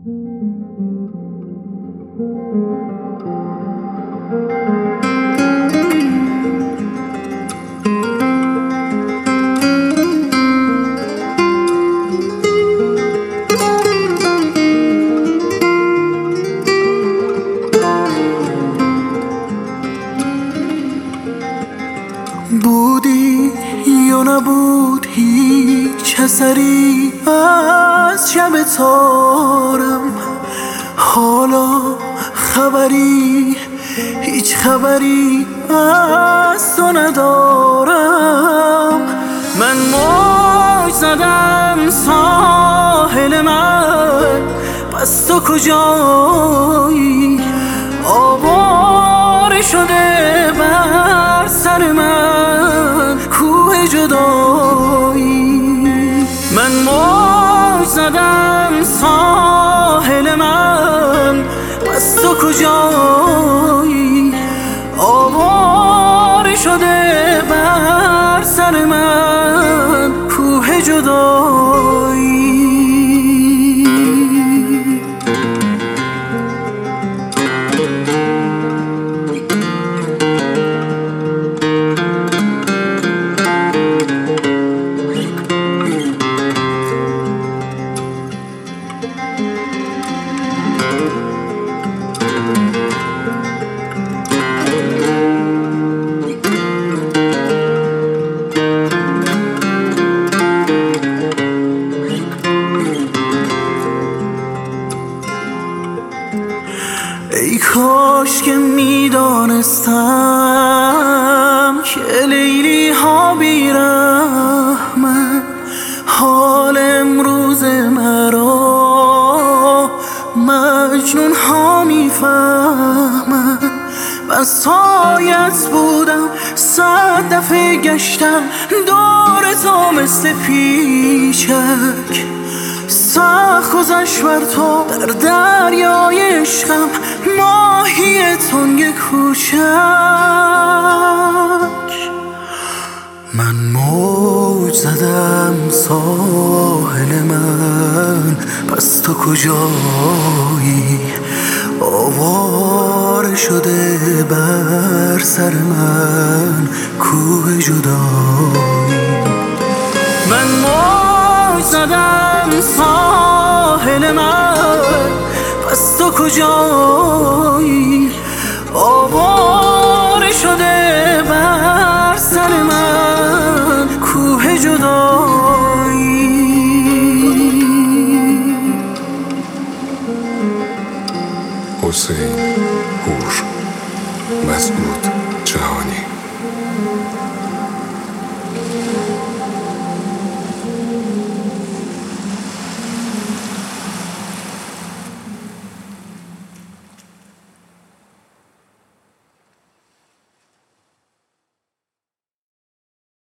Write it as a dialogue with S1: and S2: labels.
S1: بودی یا نبود هیچ اثری از شب تارم، حالا خبری هیچ خبری از تو ندارم. من موج زدم ساحل من، پس تو کجایی؟ آواره شده بر سر من کوه جدایی. من موج زدم ساحل من، پس تو کجایی؟ آواره شده بر سر من کوه جدایی. ای کاش که میدانستم که لیلی ها بیرحمن، حال امروز مرا مجنون ها میفهمن. بسایت بودم 100 دفعه گشتم دور تو مثل پیچک، سخت گذشت بر تو در دریای عشقم ماهی تنگ کوچک. من موج زدم ساحل من، پس تو کجایی؟ آواره شده بر سر من کوه جدایی. من موج زدم ساحل من، پس تو کجایی؟ آواره شده بر سر من کوه جدایی.
S2: حسین هوش، مسعود جهانی.